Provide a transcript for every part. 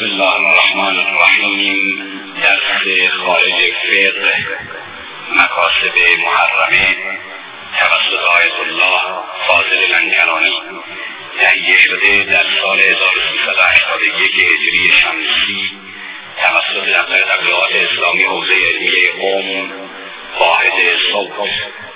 الله الرحمن الرحیم. درس خارج فقه مکاسب محرمه توسط آیت الله فاضل لنگرانی تهیه شده در سال 1381 هجری شمسی توسط دفتر تبلیغات اسلامی حوزه علمیه قم واحد صوت.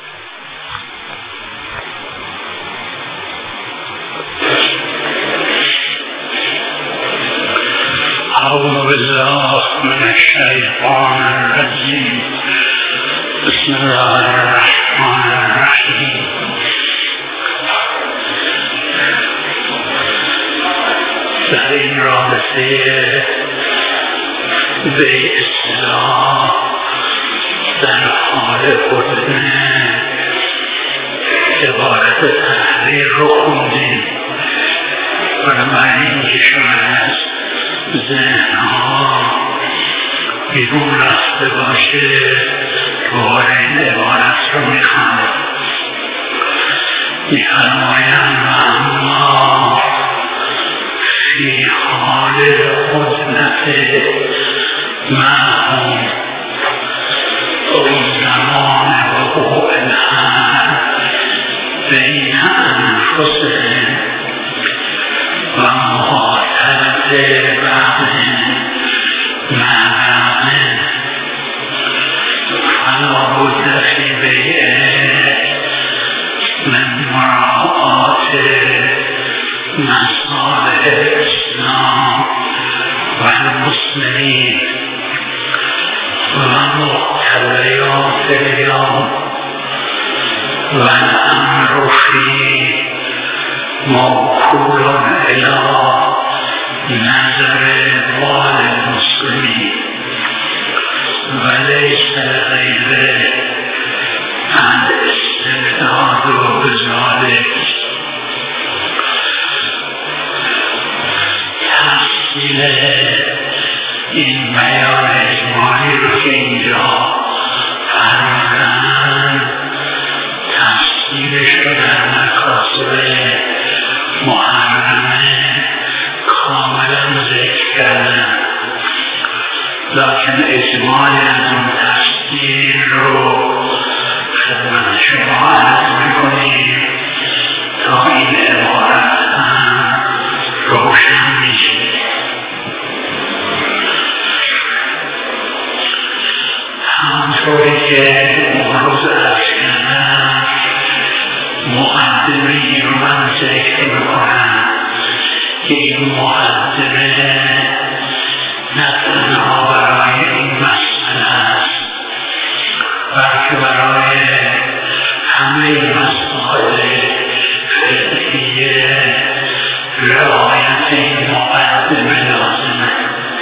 أعوذ بالله من الشيطان الرجيم. بسم الله الرحمن الرحيم. در این رابطه به اصطلاح در حال بردن عبارت تحریر رو خوندیم و برای اینکه شما ذهنها بیرون رفته باشه دوباره این عبارت رو میفرمایند و اما فی حال حزنت معهم او زمان وقوع الحرب بین انفسهم و مخاطبت بعضهم مع بعض فلا بد فی بیعه من مراعات مصالح الاسلام و المسلمین و مقتضیات اليوم و الامر فی موکول الی نظر وال المسلمین و لیس غیره عن استبداد و بذالک. تفصیل این بیان اجمالی رو که اینجا فرمودن تفصیلش رو در مکاسب محرمه کاملا ذکر کردن، لکن اجمالی از اون تفصیل رو خدمت شما عرض میکنیم تا این عبارت هم روشن میشه. همونطوری که اون روز عرض کردم مقدمه رو من ذکر میکنم که این مقدمه نه تنها برای این مسئله است بلکه برای همه مسائل فقهیه رعایت این مقدمه لازمه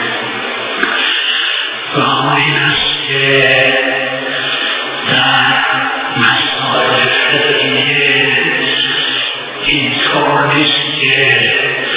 و آن این است که در مسائل فقهیه اینطور نیست که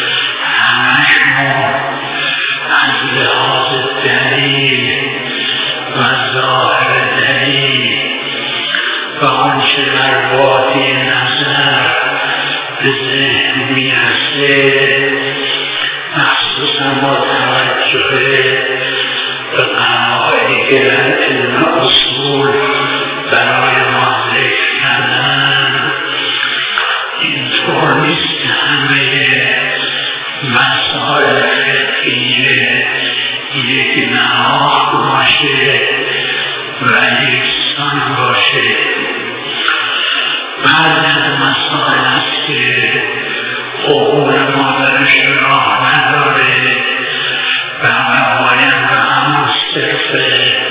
همشون از لحاظ دلیل و ظاهر دلیل و آنچه در وادی نظر به ذهن میرسه مخصوصا با توجه به قواعدی که در علم اصول برای ما ذکر کردن اینطور نیست که همه مسائل فقهیه یک نهاد باشه و یکسان باشه. بعضی از مسائل است که عقول ما درش راه نداره و باید به همون صرف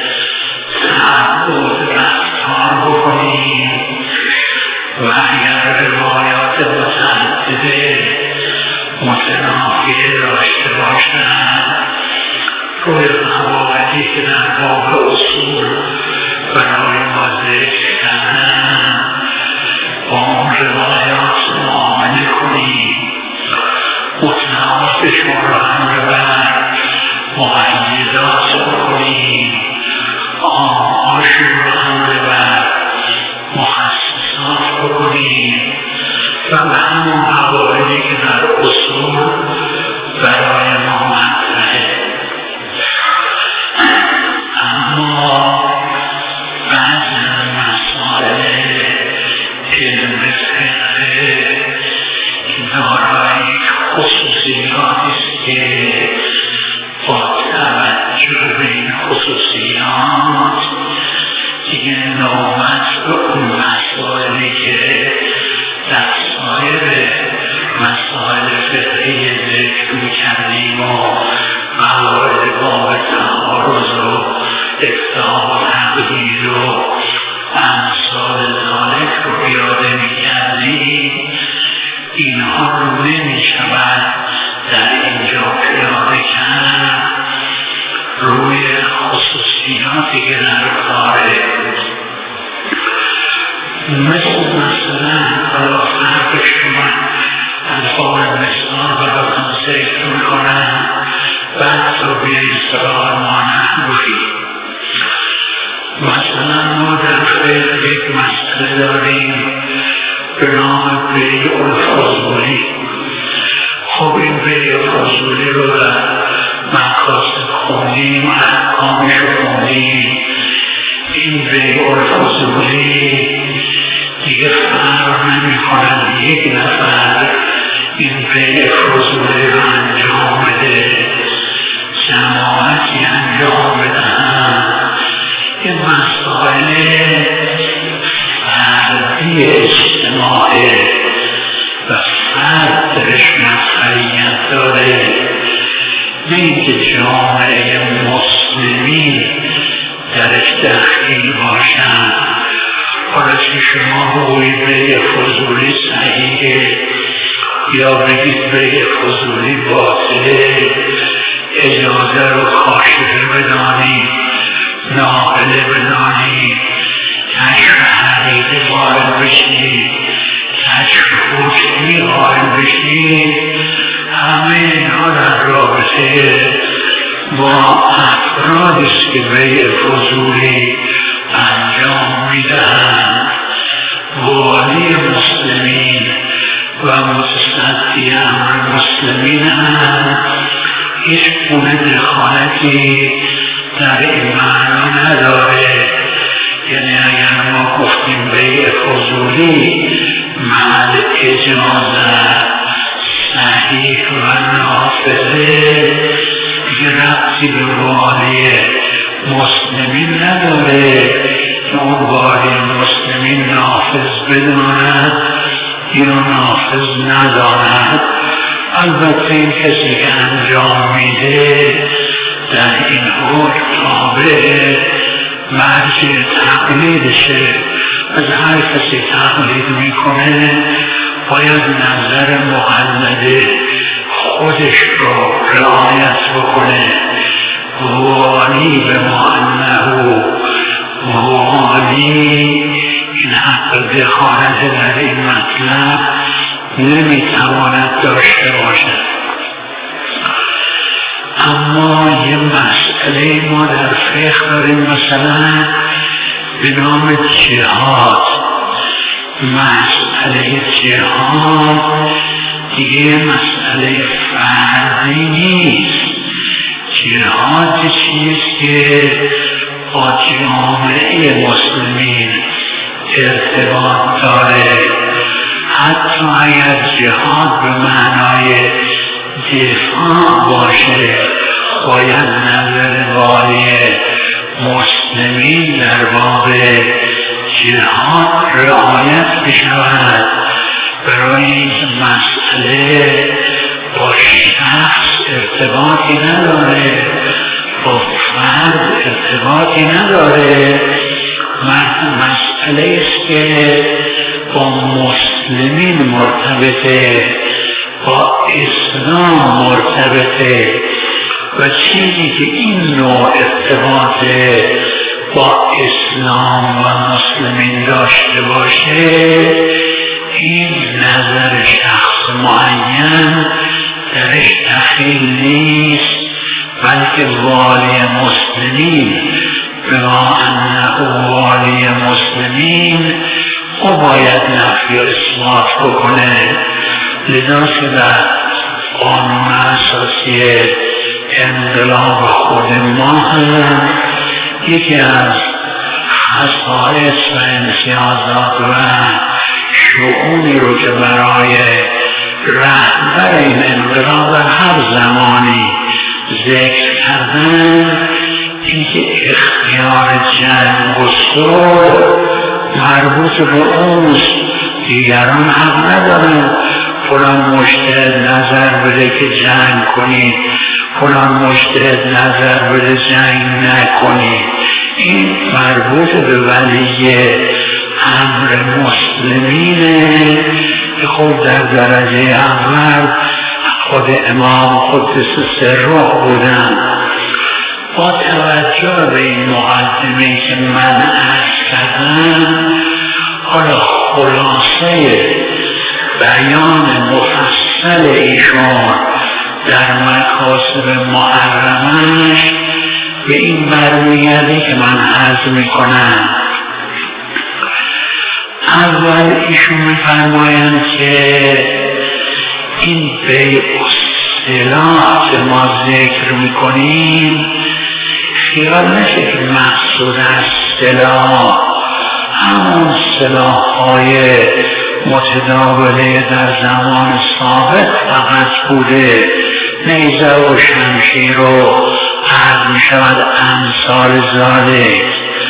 تعبد رفتار بکنیم و اگر روایات متعدده متنافی داشته باشند روی قواعدی که در باب اصول برای ما ذکر کردن با اون روایات معامله کنیم، متنافیشون را هم بر مقیدات بکنیم، آنهاشون را هم بر مخصصات بکنیم و به همون قواعدی که در اصول برای ما مطرحه که با توجه به این خصوصیات دیگه نوبت به اون مسائلی که در سایر مسائل فقهی ذکر می‌کردیم و موارد باب تعارض و اقطاع و تقدیر و امثال ذالک رو پیاده می‌کردیم، اینها رو نمی‌شود در اینجا پیاده کرد روی خصوصیاتی که در کاره، مثلا فرق شما الفاظ مثال براتون ذکر میکنم، بعد رو بیایید سراغ ما نحوی. مثلا ما در فقه یک مسئله داریم به نام بیع الفضولی. خب این بیع الفضولی رو در مقاصد خوندیم، احکامش رو خوندیم. این بیع الفضولی دیگه فرق نمی کنند یک نفر این بیع فضولی رو انجام بده، جماعتی انجام بدهند. این مسائل فردی اجتماعی و فرد درش مسئولیت داره، نه اینکه جامعه مسلمین درش دخیل باشند. حالا که شما روی بیع فضولی صحیحه یا بگید بیع فضولی باطله، اجازه رو کاشفه بدانید، ناقله بدانید، کشف حقیقی قائل بشید، کشف حکمی قائل بشید. همه اینها در رابطه با افرادی است که بیع فضولی انجام میدهند. والی مسلمین و متصدی امر مسلمین هم هیچ گونه دخالتی در این معنا نداره. یعنی اگر ما گفتیم بیع فضولی محل اجازه صحیح و نافذه، دیگه ربطی به والی مسلمین نداره که اون والی مسلمین نافذ بداند یا نافذ نداند. البته این کسی که انجام میده در این حکم تابع مرجع تقلیدشه. از هر کسی تقلید میکنه باید نظر مقلده خودش رو رعایت بکنه. والی به ما انه والی، این حق دخالت در این مطلب نمیتواند داشته باشد. اما یه مسئله ما در فقه داریم، مثلا به نام جهاد. مسئله جهاد دیگه مسئله فردی نیست. جهاد چیست که با جامعه مسلمین ارتباط داره. حتی اگر جهاد به معنای دفاع باشه باید نظر والی مسلمین در باب جهاد رعایت بشود. برای این مسئله با شخص ارتباطی نداره، با فرد ارتباطی نداره. مسئله است که با مسلمین مرتبطه، با اسلام مرتبطه و چیزی که این نوع ارتباط با اسلام و مسلمین داشته باشه، این نظر شخص معین درش دخیل نیست، بلکه والی مسلمین به ما انه والی مسلمین او باید نفی و اثبات بکنه. لذا که در قانون اساسی انقلاب خود ما هم یکی از خصائص و امتیازات و شؤونی رو که برای رهبر این انقلاب در هر زمانی ذکر کردن اینکه اختیار جنگ و صلح مربوط به اوست، دیگران حق ندارن فلان مجتهد نظر بده که جنگ کنید، فلان مجتهد نظر بده جنگ نکنید. این مربوط به ولی امر مسلمینه که خود در درجه اول خود امام قدس سره بودن. با توجه به این مقدمه که من عرض کردم، حالا خلاصه بیان مفصل ایشان در مکاسب محرمش به این برمیگرده که من عرض میکنم. اول ایشون میفرمایند که این بیع سلاح که ما ذکر میکنیم خیال نشه که مقصود از سلاح همون سلاح‌های متداوله در زمان سابق فقط بوده، نیزه و شمشیر و عرض می شود امثال ذالک.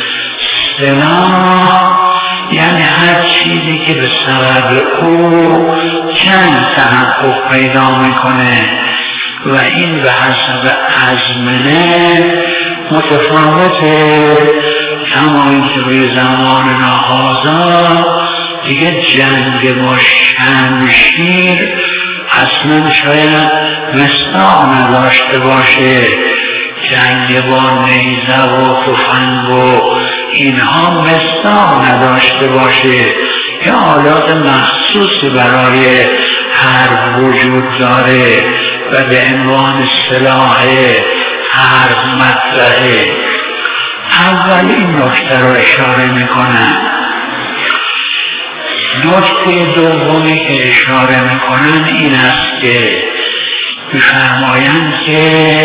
سلاح یعنی هر چیزی که به سبب او جنگ تحقق پیدا میکنه و این به حسب ازمنه متفاوته. کما اینکه به زمان ناهازا دیگه جنگ با شمشیر اصلا شاید مصداق نداشته باشه، جنگ با نیزه و تفنگ و اینها مصداق نداشته باشه، یه آلات مخصوصی برای حرب وجود داره و به عنوان سلاح حرب مطرحه. اول این نکته رو اشاره میکنن. نکته دومی که اشاره میکنن این است که میفرمایند که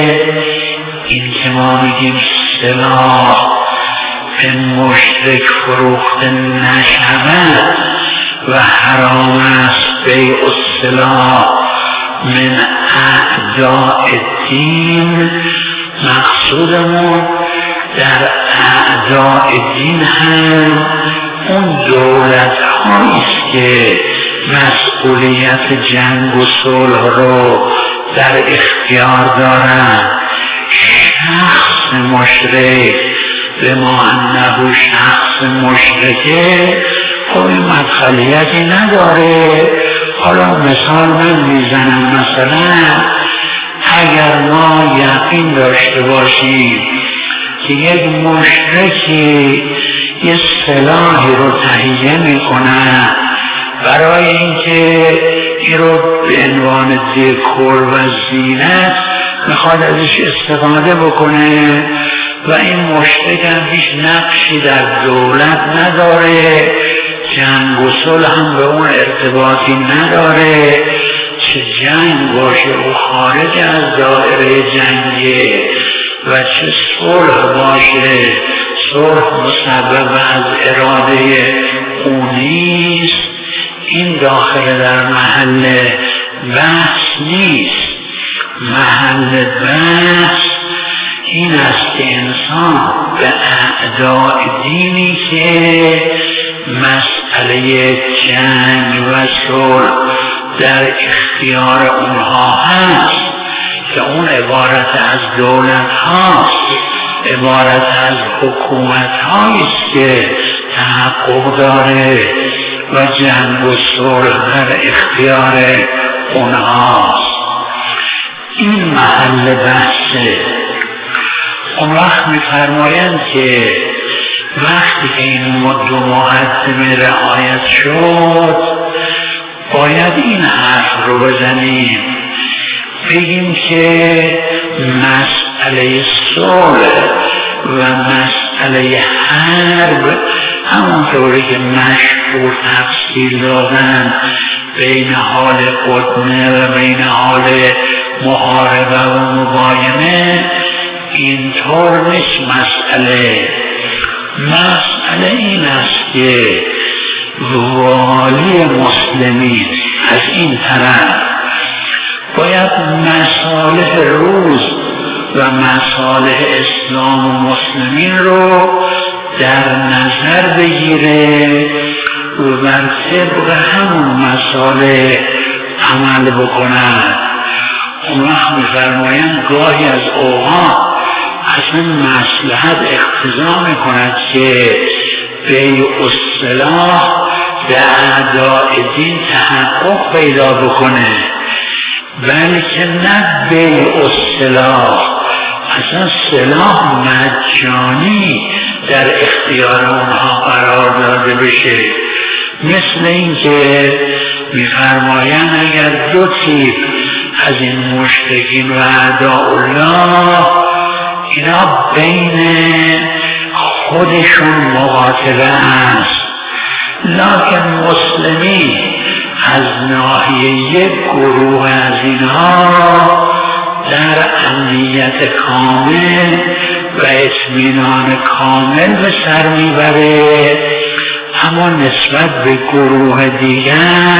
این که ما میگیم سلاح به مشرک فروخته نشود و حرام است بیع السلاح من اعداء الدین، مقصودمون در اعداء دین هم اون دولت هاییست که مسئولیت جنگ و صلح رو در اختیار دارن. شخص مشرک به ما انه شخص مشرکه خب این مدخلیتی نداره. حالا مثال من میزنم، مثلا اگر ما یقین داشته باشیم که یک مشرکی یه سلاحی رو تهیه میکنه برای اینکه این رو به عنوان دکور و زینت میخواد ازش استفاده بکنه و این مشرک هم هیچ نقشی در دولت نداره، جنگ و صلح هم به اون ارتباطی نداره، چه جنگ باشه او خارج از دایره جنگه و چه صلح باشه صلح مسبب از اراده او نیست. این داخل در محل بحث نیست. محل بحث این است که انسان به اعداء دینی که مسئله جنگ و صلح در اختیار اونها هست که اون عبارت از دولت هاست، عبارت از حکومت هاییست که تحقق داره و جنگ و صلح در اختیار اونهاست. این محل بحثه. اون وقت میفرمایند که وقتی که این دو مقدمه رعایت شد باید این حرف رو بزنیم، بگیم که مسئله صلح و مسئله حرب همونطوری که مشهور تفصیل دادن بین حال قدمه و بین حال محاربه و مباینه اینطور نیست. مسئله این است که والی مسلمین از این طرف باید مصالح روز و مصالح اسلام و مسلمین رو در نظر بگیره و بر طبق همون مصالح عمل بکنند. اون وقت می‌فرمایند گاهی از اوقات اصلا مصلحت اقتضا میکند که بیع السلاح به اعداء دین تحقق پیدا بکنه، بلکه نه بیع السلاح، اصلا سلاح مجانی در اختیار اونها قرار داده بشه. مثل این که میفرمایند اگر دو تیپ از این مشرکین و اعداء الله اینا بین خودشون مقاتله است، لکن مسلمین از ناحیه یک گروه از اینها در امنیت کامل و اطمینان کامل به سر میبره، اما نسبت به گروه دیگر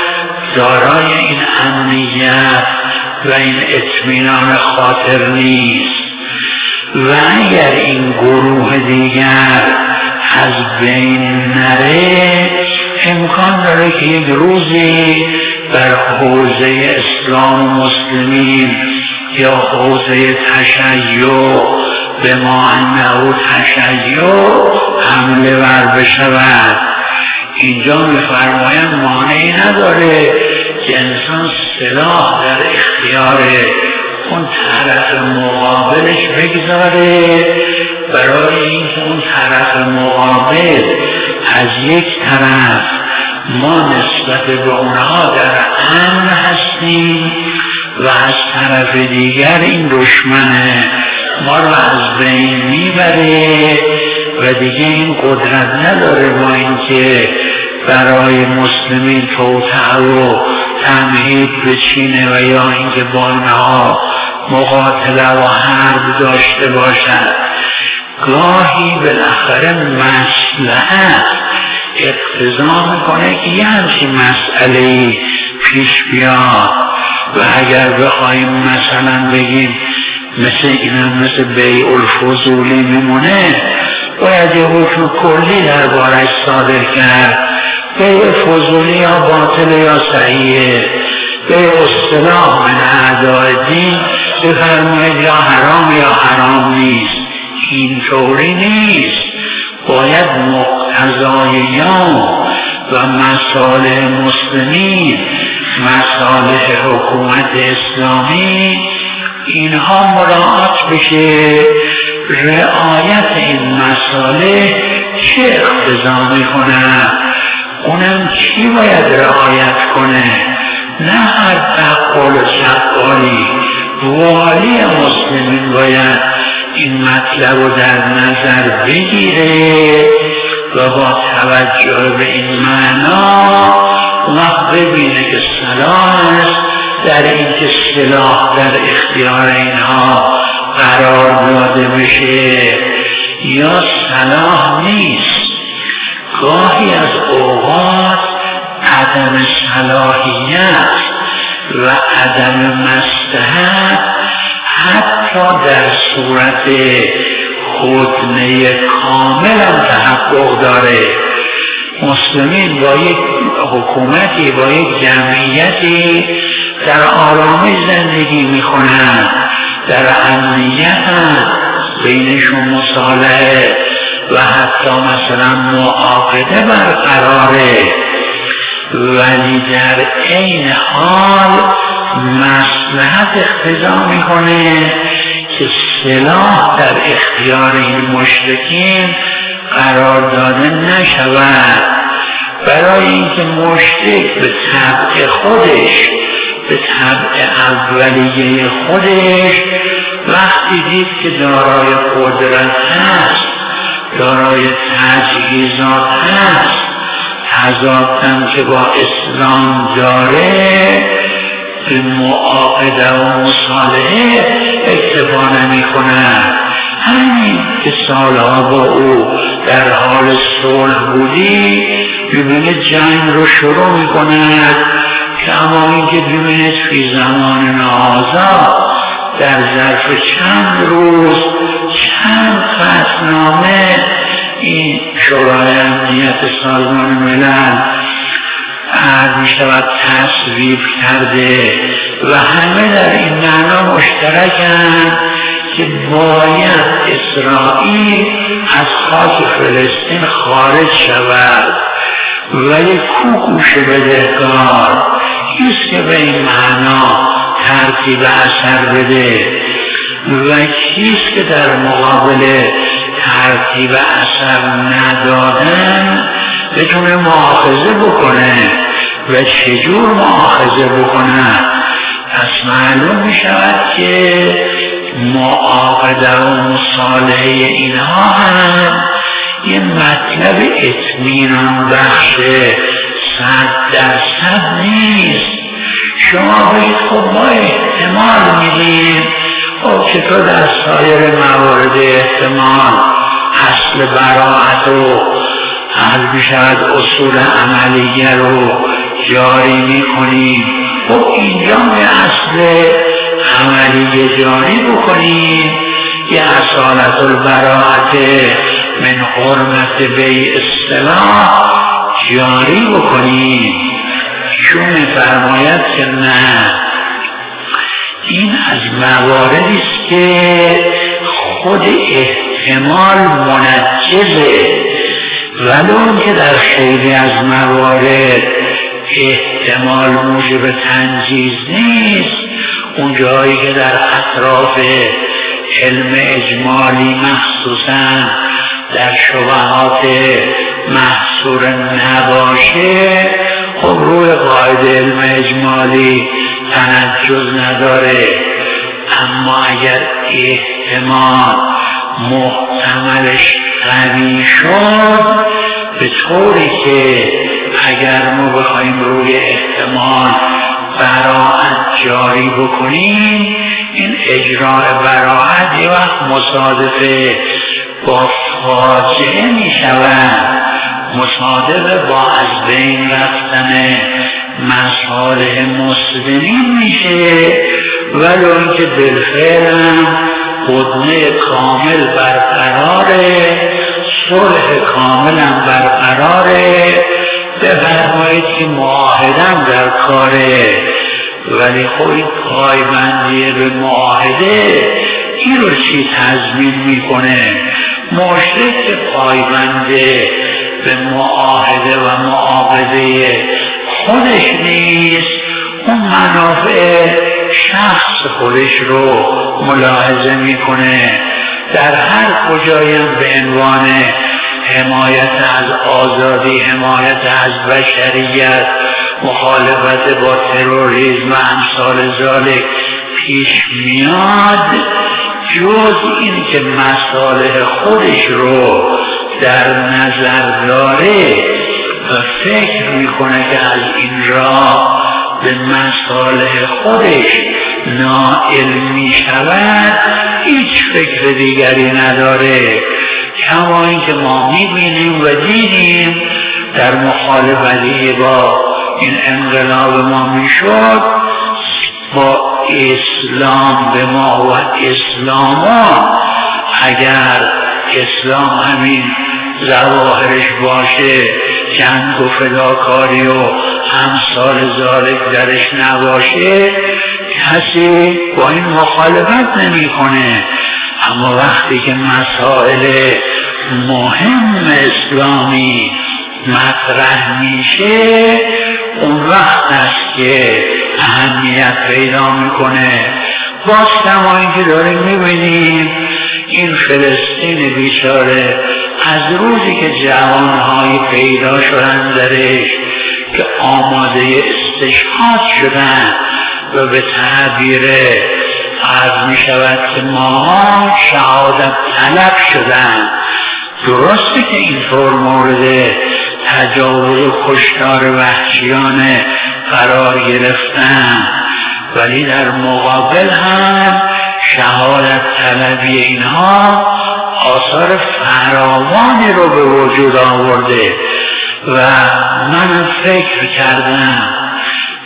دارای این امنیت و این اطمینان خاطر نیست. و اگر این گروه دیگر از بین نره امکان داره که یک روزی بر حوزه اسلام و مسلمین یا حوزه تشیع به ما انه تشیع حمله ور بشود. اینجا می‌فرمایند مانعی نداره که انسان سلاح در اختیار اون طرف مقابلش بگذاره برای اینکه اون طرف مقابل از یک طرف ما نسبت به اونها در امن هستیم و از طرف دیگر این دشمن ما رو از بین میبره و دیگه این قدرت نداره با اینکه برای مسلمین توطئه و تمهید بچینه و یا اینکه با اینها مقاتله و حرب داشته باشد. گاهی بالاخره مصلحت اقتضا میکنه که یه همچین مسئله‌ای پیش بیاد و اگر بخوایم مثلا بگیم مثل اینم مثل بیع الفضولی میمونه، باید یه حکم کلی در بارش صادر کرد. بیع فضولی یا باطل یا صحیحه، بیع السلاح من اعداء دین بفرمایید یا حرام یا حرام نیست. اینطوری نیست، باید مقتضایان و مصالح مسلمین، مصالح حکومت اسلامی اینها مراعات بشه. رعایت این مصالح چه اقتضا میکنه؟ اونم چی باید رعایت کنه؟ نه هر بقال و شقالی، والی مسلمین باید این مطلب رو در نظر بگیره و با توجه به این معنا وقت ببینه که صلاح است در این که سلاح در اختیار اینها قرار داده بشه یا صلاح نیست. گاهی از اوقات عدم صلاحیت و عدم مصلحت حتی در صورت هدنه کامل هم تحقق داره. مسلمین با یک حکومتی، با یک جمعیتی در آرامش زندگی میکنن، در امنیت هم بینشون مصالحه و حتی مثلا معاقده برقراره، ولی در عین حال مصلحت اقتضا میکنه که سلاح در اختیار این مشرکین قرار داده نشود، برای اینکه مشرک به طبع خودش، به طبع اولیه خودش وقتی دید که دارای قدرت هست، دارای تجهیزات هست، تضادم که با اسلام داره، به معاقده و مصالحه اکتفا نمی کند. همین که سالها با او در حال صلح بودی، ببینه جنگ رو شروع می کند، کما اینکه ببینید فی زمان هذا در ظرف چند روز چند قطعنامه این شورای امنیت سازمان ملل می شود تصویب کرده و همه در این معنا مشترکند که باید اسرائیل از خاک فلسطین خارج شود ولی کوکوش بدهکار کیست که به این معنا ترتیب اثر بده و کیست که در مقابل ترتیب اثر ندادن بتونه مؤاخذه بکنه و چجور مؤاخذه بکنه. پس معلوم می شود که معاقده و مصالحه اینها هم یه مطلب اطمینان بخش 100% نیست. شما بگید خب ما احتمال میدیم، خب چطور در سایر موارد احتمال اصل براعت رو حل میشود اصول عملیه رو جاری میکنیم، خب اینجا یه اصل عملیه جاری بکنیم، یه اصالت البراعت من حرمت بیع اصطلاح جاری بکنیم. چون میفرماید که نه، این از مواردی است که خود احتمال منجزه، ولو که در خیلی از موارد احتمال موجب تنجیز نیست. اون جایی که در اطراف علم اجمالی مخصوصا در شبهات محصور نباشه، خب روی قاعده علم اجمالی تنجز نداره. اما اگر احتمال محتملش قوی شد، به طوری که اگر ما بخوایم روی احتمال براعت جاری بکنیم، این اجراء براعت یه وقت مصادفه با فاجعه می شود، مصادفه با از بین رفتن مصالح مسلمین میشه، ولو اینکه بالفعل هم هدنه کامل برقراره، صلح کامل هم برقراره. بفرمایید که معاهدم در کاره، ولی خب این پایبندی به معاهده این رو چی تضمین میکنه؟ مشرک که پایبنده به معاهده و معاهده خودش نیست، اون منافع شخص خودش رو ملاحظه میکنه. در هر کجایم به عنوان حمایت از آزادی، حمایت از بشریت، مخالفت با تروریسم و امثال ذالک پیش میاد، جز این که مصالح خودش رو در نظر داره و فکر میکنه که از این راه به مصالح خودش نائل میشود، هیچ فکر دیگری نداره. کما اینکه ما میبینیم و دیدیم در مخالفتی با این انقلاب ما میشد، با اسلام به ما و اسلامان، اگر اسلام همین ظواهرش باشه، جنگ و فداکاری و امثال ذالک درش نباشه، کسی با این مخالفت نمی کنه. اما وقتی که مسائل مهم اسلامی مطرح میشه، اون وقت است که اهمیت پیدا میکنه. باز کما اینکه داریم میبینیم این فلسطین بیچاره از روزی که جوانهایی پیدا شدن درش که آماده استشهاد شدن و به تعبیر عرض می شود که ما شهادت طلب شدن. درسته که اینطور مورد تجاوز و کشتار وحشیانه قرار گرفتن، ولی در مقابل هم شهادت طلبی اینها آثار فراوانی رو به وجود آورده. و من فکر کردم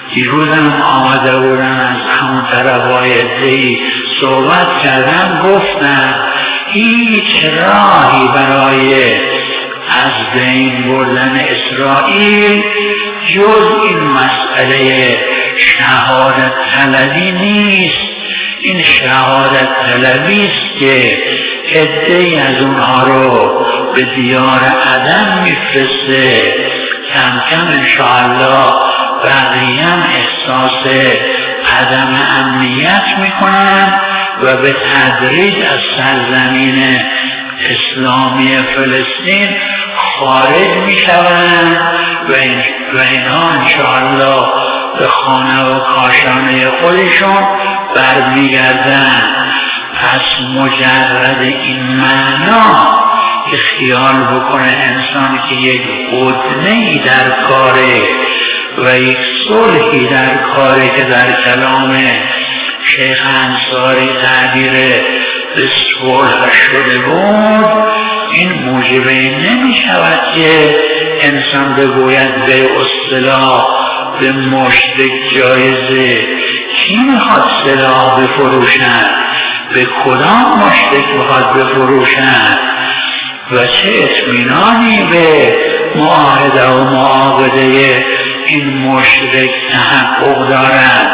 دیروز هم آمده بودن از همون طرفای عده‌ای صحبت کردن، گفتن هیچ راهی برای از بین بردن اسرائیل جز این مسئله شهادت طلبی نیست. این شهادت طلبی است که عده‌ای از اونها رو به دیار عدم میفرسته. کم کم انشاءالله بقیه هم احساس عدم امنیت میکنن و به تدریج از سرزمین اسلامی فلسطین خارج میشوند و اینها انشاءالله به خانه و کاشانه خودشون برمیگردن. پس مجرد این معنا که خیال بکنه انسان که یک هدنه‌ای در کاره و یک صلحی در کاره که در کلام شیخ انصاری تعبیر به صلح شده بود، این موجب نمی شود که انسان بگوید به اصطلاح به مشرک جایزه. کی میخواد سلاح بفروشند؟ به کدام مشرک میخواد بفروشند؟ و چه اطمینانی به معاهده و معاقده این مشرک تحقق دارد؟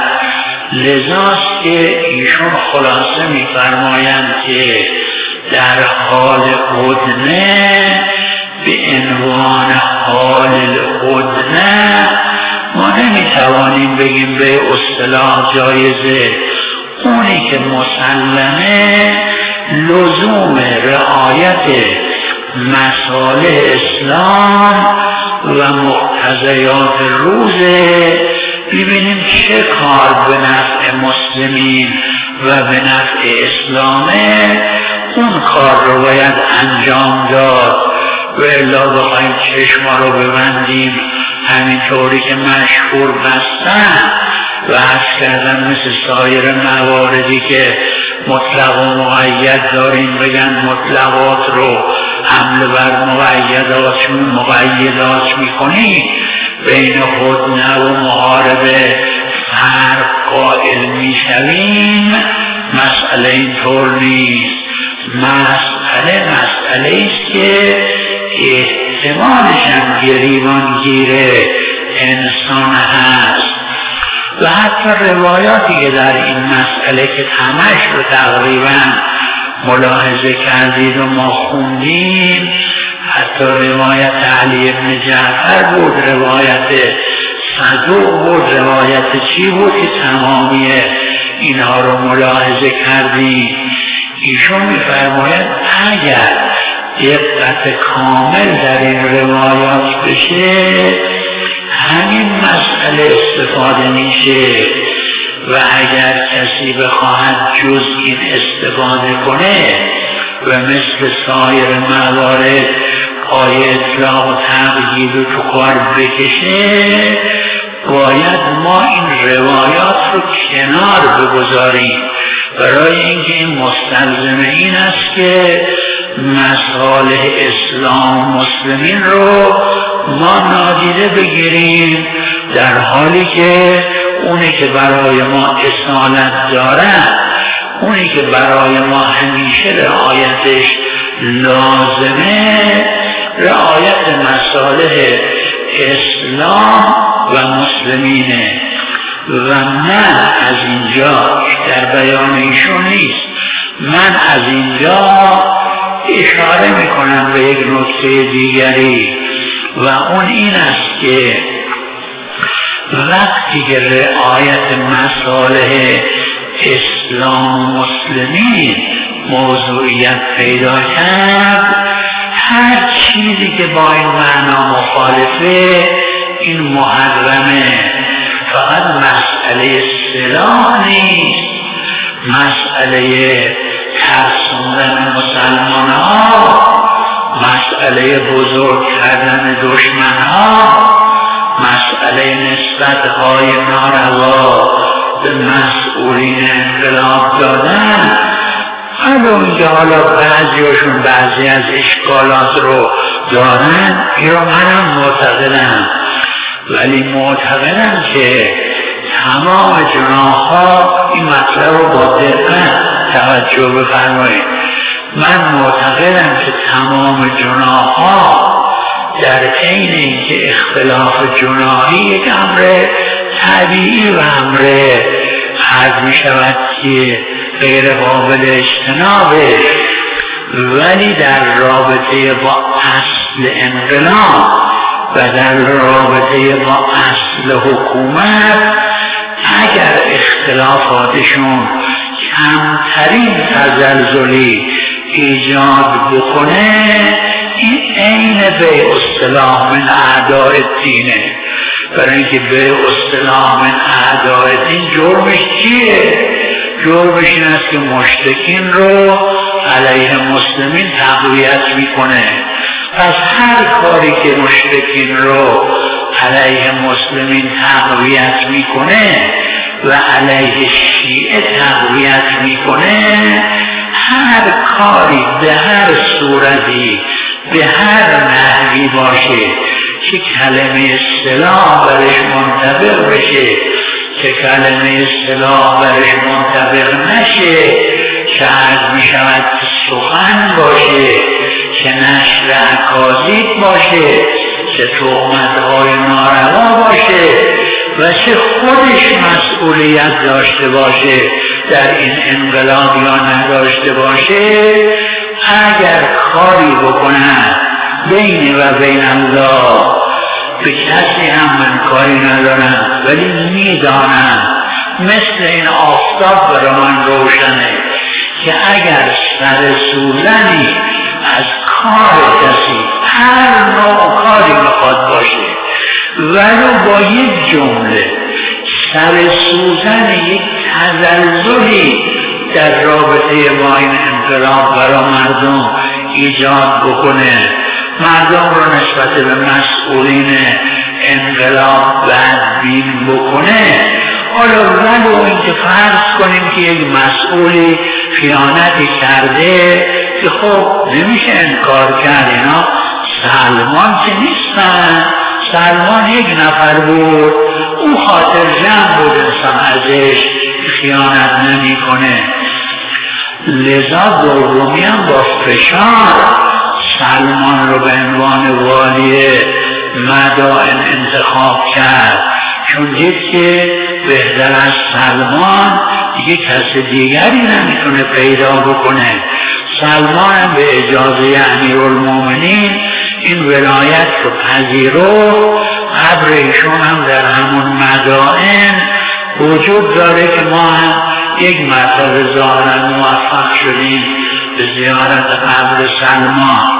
لذاست که ایشون خلاصه میفرمایند که در حال هدنه به عنوان حال الهدنه ما نمیتوانیم بگیم به اصطلاح جایزه. اونی که مسلمه لزوم رعایت مصالح اسلام و مقتضیات روزه. ببینیم چه کار به نفع مسلمین و به نفع اسلامه، اون کار رو باید انجام داد. و الا بخوایم چشما رو ببندیم همینطوری که مشهور بستن و عرض کردن مثل سایر مواردی که مطلق و مقید داریم بگن مطلقات رو حمله بر مقیدات میکنیم، بین هدنه و محاربه فرق قائل میشویم. مسئله اینطور نیست. مسئله است که احتمالش هم گریبانگیر انسان هست. و حتی روایاتی که در این مسئله که همش رو تقریبا ملاحظه کردید و ما خوندیم، حتی روایت علی بن جعفر بود، روایت صدوق بود، روایت چی بود که تمامی اینها رو ملاحظه کردیم. ایشون میفرماید اگر دقت کامل در این روایات بشه همین مسئله استفاده میشه. و اگر کسی بخواهد جز این استفاده کنه و مثل سایر موارد پای اطلاق و تقیید و تو کار بکشه، باید ما این روایات رو کنار بگذاریم، برای اینکه این مستلزم این است که مصالح اسلام و مسلمین رو ما نادیده بگیریم، در حالی که اونی که برای ما اصالت دارد، اونی که برای ما همیشه رعایتش لازمه، رعایت مصالح اسلام و مسلمینه. و من از اینجا در بیان ایشون نیست، من از اینجا اشاره میکنم به یک نکته دیگری و اون این است که وقتی که رعایت مصالح اسلام و مسلمین موضوعیت پیدا کرد، هر چیزی که با این معنا مخالفه این محرمه. فقط مسئله سلاح نیست، مسئله ترسوندن مسلمان ها، مسئله بزرگ کردن دشمن ها، مسئله نسبت های ناروا به مسئولین انقلاب دادن. حالا بعضیشون بعضی از اشکالات رو دارن، یا منم معتقدم، ولی معتقدم که تمام جناح‌ها، این مطلب رو با دقت توجه بفرمایید، من معتقدم که تمام جناح‌ها در عین اینکه اختلاف جناحی یک امر طبیعی و امر حد می شود که غیر قابل اجتنابه، ولی در رابطه با اصل انقلاب و در رابطه با اصل حکومت اگر اختلافاتشون کمترین تزلزلی ایجاد بکنه، این عین به اصطلاح من اعداء دینه. برای اینکه به اصطلاح من اعداء دین جرمش چیه؟ جرمش این است که مشرکین رو علیه مسلمین تقویت میکنه. پس هر کاری که مشرکین رو علیه مسلمین تقویت میکنه و علیه شیعه تقویت میکنه، هر کاری به هر صورتی به هر نحوی باشه که کلمه اصطلاح برش منطبق بشه، که کلمه اصطلاح برش منطبق نشه، که عرض می شود که سخن باشه، که نشر اکاذیب باشه، که تهمت‌های ناروا باشه و چه خودش مسئولیت داشته باشه در این انقلاب یا نداشته باشه، اگر کاری بکنن بین و بین الله، به کسی هم من کاری ندارم ولی میدانم مثل این آفتاب برای من روشنه که اگر سر سوزنی از کار کسی هر نوع کاری میخواد باشه ولو با یک جمله سر سوزن یک تزلزلی در رابطه با این انقلاب برای مردم ایجاد بکنه، مردم رو نسبت به مسئولین انقلاب بدبین بکنه، حالا ولو اینکه فرض کنیم که یک مسئولی خیانتی کرده که خب نمیشه انکار کرد، اینا سلمان که نیستن، سلمان یک نفر بود، او خاطر جمع بود، انسان ازش خیانت نمی کنه. لذا دومی هم با فشار سلمان رو به عنوان والی مدائن انتخاب کرد، چون دید که بهتر از سلمان دیگه کس دیگری نمیتونه پیدا بکنه. سلمان به اجازه امیرالمومنین این ولایت رو پذیرفت، قبر ایشون هم در همون مدائن وجود داره که ما هم یک مرتبه ظاهرا موفق شدیم به زیارت قبر سلمان.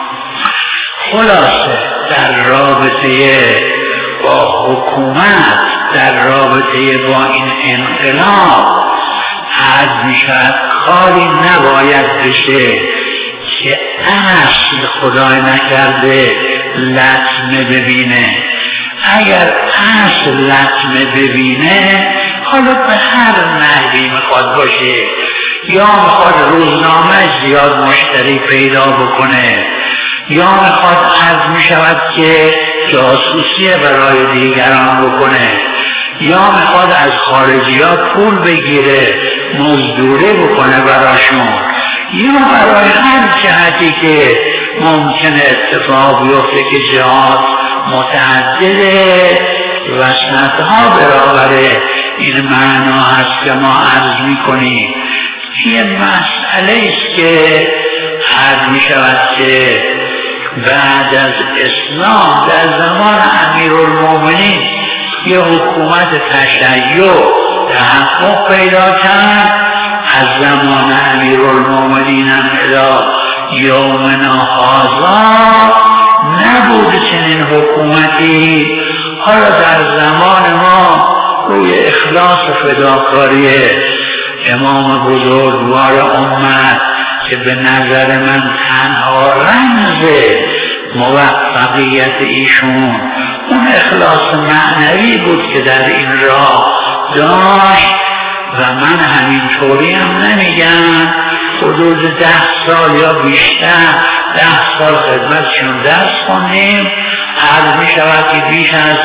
خلاصه در رابطه با حکومت، در رابطه با این انقلاب عرض می شود کاری نباید بشه که اصل خدای نکرده لطمه ببینه. اگر اصل لطمه ببینه، حالا به هر نحوی میخواد باشه، یا میخواد روزنامه زیاد مشتری پیدا بکنه، یا میخواد عرض میشود که جاسوسی برای دیگران بکنه، یا میخواد از خارجی ها پول بگیره مزدوری بکنه براشون، یا برای هر جهتی که ممکنه اتفاق بیفته که جهات متعدده و سطحها برابر این معنا هست که ما عرض میکنیم. یه مسئله است که عرض میشود که بعد از اسلام در زمان امیرالمومنین یه حکومت تشیع تحقق پیدا کرد. از زمان امیرالمومنین هم الی یومنا هذا نبود چنین حکومتی. حالا در زمان ما روی اخلاص و فداکاری امام بزرگوار امت که به نظر من تنها رمز موفقیت ایشون اون اخلاص معنوی بود که در این راه داشت، و من همینطوری هم نمیگم، حدود 10 سال یا بیشتر 10 سال خدمتشون درس خوندیم. عرض می شود که بیش از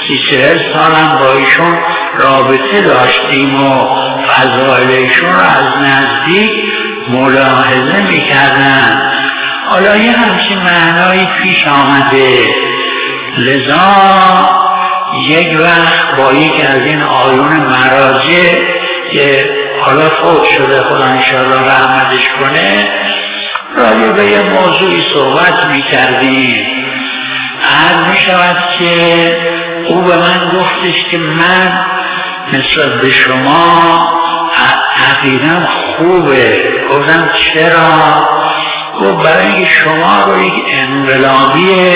30-40 سالم با ایشون رابطه داشتیم و فضایل ایشون رو از نزدیک ملاحظه میکردم. حالا یه همچین معنایی پیش آمده، لذا یک وقت با یکی از این آیون مراجع که حالا فوت شده خدا انشاءالله رحمتش کنه، راجع به یه موضوعی صحبت میکردیم. عرض میشود که او به من گفتش که من نسبت به شما عقیدم خوبه. گفتم چرا؟ گفت برای اینکه شما رو یک انقلابی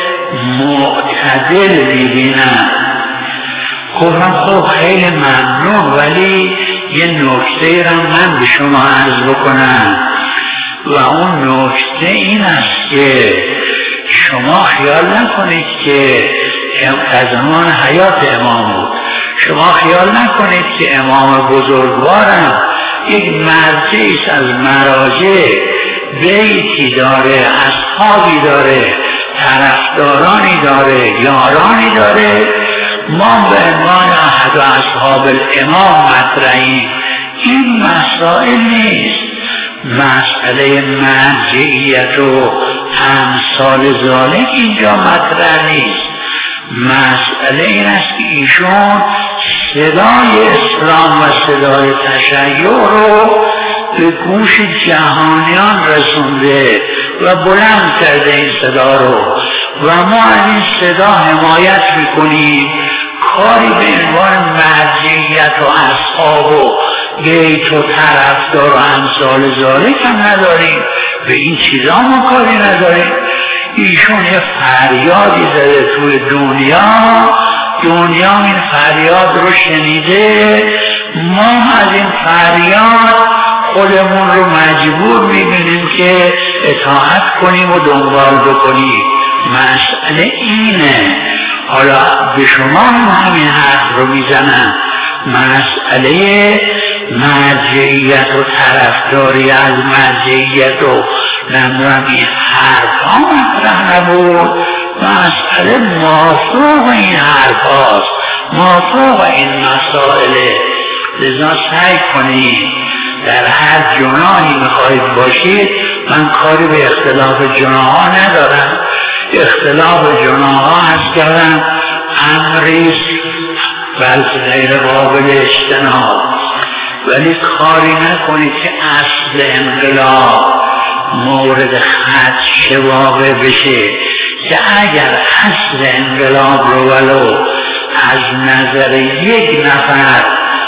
معتدل میبینم. گفتم خب خیلی ممنون، ولی یه نکته را من به شما عرض بکنم و اون نکته این است که شما خیال نکنید که از زمان حیات امام بود، شما خیال نکنید که امام بزرگوارم یک مرجعی است از مراجع، بیتی داره، اصحابی داره، طرفدارانی داره، یارانی داره. ما به عنوان احد اصحاب الامام مطرحیم. این مسائل نیست، مسئله مرجعیت و امثال ذالک اینجا مطرح نیست. مسئله این است که ایشون صدای اسلام و صدای تشیع رو به گوش جهانیان رسونده و بلند کرده این صدا رو و ما از این صدا حمایت میکنیم. کاری به عنوان مرجعیت و اصحاب و بیت و طرفدار و امثال ذالک هم نداریم، به این چیزا ما کاری نداریم. ایشون یه فریادی زده توی دنیا این فریاد رو شنیده. ما از این فریاد خودمون رو مجبور میبینیم که اطاعت کنیم و دنبال بکنیم. مسئله اینه. حالا به شما همین حرف رو میزنم، مسئله مرجعیت و طرفداری از مرجعیت و نمیدونم این حرف ها مطرح نبود. مسئله مافوق این حرف هاست، مافوق این مسائله. لذا سعی کنید در هر جناحی میخواهید باشید. من کاری به اختلاف جناح ها ندارم، اختلاف جناح ها هست کردم امریست بلکه غیر قابل اجتناب، ولی کاری نکنید که اصل انقلاب مورد خدش واقع بشه که اگر اصل انقلاب رو ولو از نظر یک نفر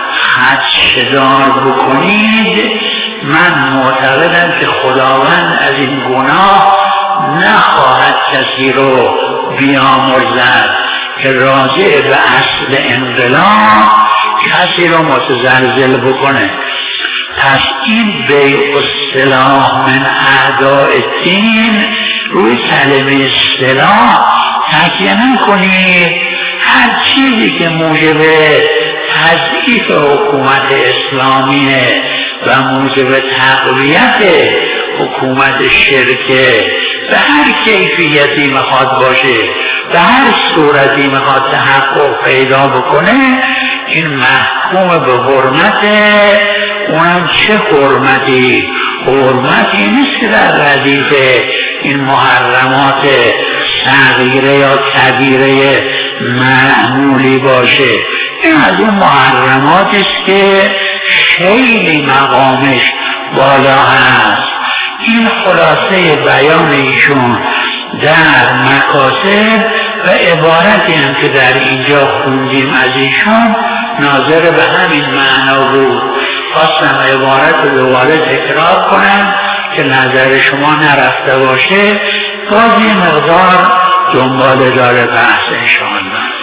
خدشدار بکنید، من معتقدم که خداوند از این گناه نخواهد کسی رو بیامرزد که راجع به اصل انقلاب کسی رو متزلزل بکنه. پس این بیع السلاح من اعداء الدین، روی کلمه سلاح تکیه نکنید. هر چیزی که موجب تضعیف حکومت اسلامیه و موجب تقویت حکومت شرکه به هر کیفیتی میخواد باشه، به هر صورتی میخواد تحقق پیدا بکنه، این محکوم به حرمته. اونم چه حرمتی؟ حرمتی نیست که در ردیف این محرمات صغیره یا کبیره معمولی باشه. این از اون محرمات است که خیلی مقامش بالا هست. این خلاصه بیان ایشون در مکاسب و عبارتی هم که در اینجا خوندیم از ایشون ناظر به همین معنا بود. خواستم عبارت رو دوباره تکرار کنم که نظر شما نرفته باشه، باز یه مقدار دنبال داره بحث انشاءالله.